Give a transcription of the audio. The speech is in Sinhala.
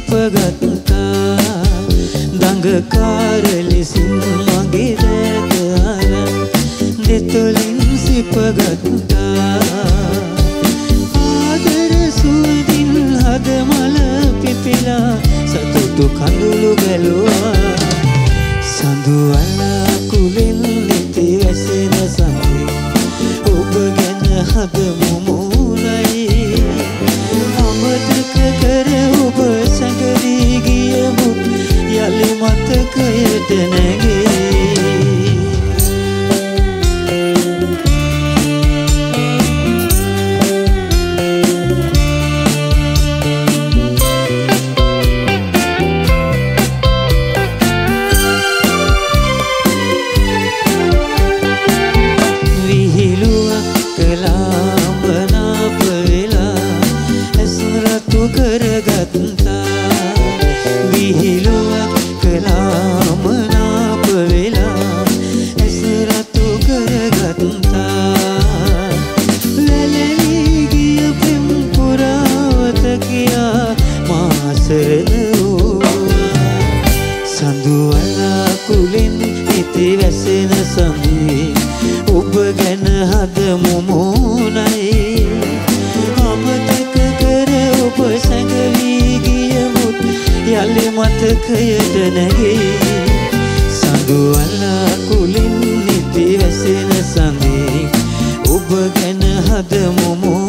සිපගත්තා දඟකාර ලෙසින් මගේ දැත අරන් දෙතොලින් සිපගත්තා ආදර සුවඳින් හදමල පිපිලා සතුටු කඳුළු බැලුවා සඳු අලකුලෙන් නෙති වැසෙන සමේ ඔබ ගැන හදමු මුණයි අමතක කර ඔබ සැඟවී ගියමුත් යලි මතකයට නැගේ සඳු අලකුලෙන් ඉති වැසෙන සමේ ඔබ ගැන හදමු මුණයි අමතක කර ඔබ සැඟවී ගියමුත් යලි මතකයට නැගේ සඳු අලකුලෙන් ඉති වැසෙන සමේ ඔබ ගැන හදමු